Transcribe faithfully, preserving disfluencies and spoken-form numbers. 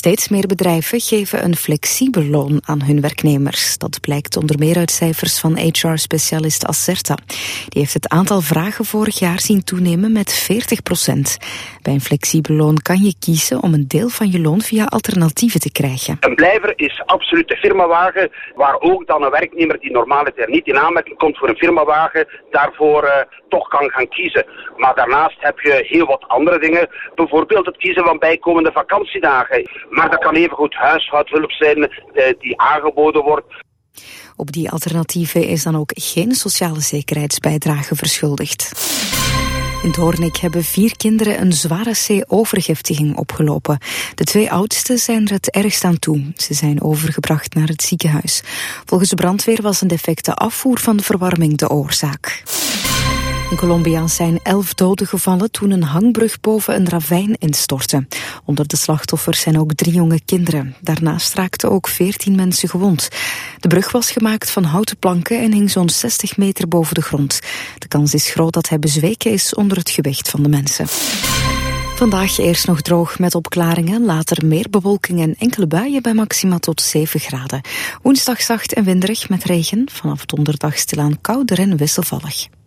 Steeds meer bedrijven geven een flexibel loon aan hun werknemers. Dat blijkt onder meer uit cijfers van H R-specialist Acerta. Die heeft het aantal vragen vorig jaar zien toenemen met veertig procent. Bij een flexibel loon kan je kiezen om een deel van je loon via alternatieven te krijgen. Een blijver is absoluut de firmawagen, waar ook dan een werknemer die normaal er niet in aanmerking komt voor een firmawagen, daarvoor uh, toch kan gaan kiezen. Maar daarnaast heb je heel wat andere dingen. Bijvoorbeeld het kiezen van bijkomende vakantiedagen. Maar dat kan evengoed huishoudhulp zijn uh, die aangeboden wordt. Op die alternatieven is dan ook geen sociale zekerheidsbijdrage verschuldigd. In Doornik hebben vier kinderen een zware C-overgiftiging opgelopen. De twee oudste zijn er het ergst aan toe. Ze zijn overgebracht naar het ziekenhuis. Volgens de brandweer was een defecte afvoer van de verwarming de oorzaak. In Colombia zijn elf doden gevallen toen een hangbrug boven een ravijn instortte. Onder de slachtoffers zijn ook drie jonge kinderen. Daarnaast raakten ook veertien mensen gewond. De brug was gemaakt van houten planken en hing zo'n zestig meter boven de grond. De kans is groot dat hij bezweken is onder het gewicht van de mensen. Vandaag eerst nog droog met opklaringen, later meer bewolking en enkele buien bij maxima tot zeven graden. Woensdag zacht en winderig met regen, vanaf donderdag stilaan kouder en wisselvallig.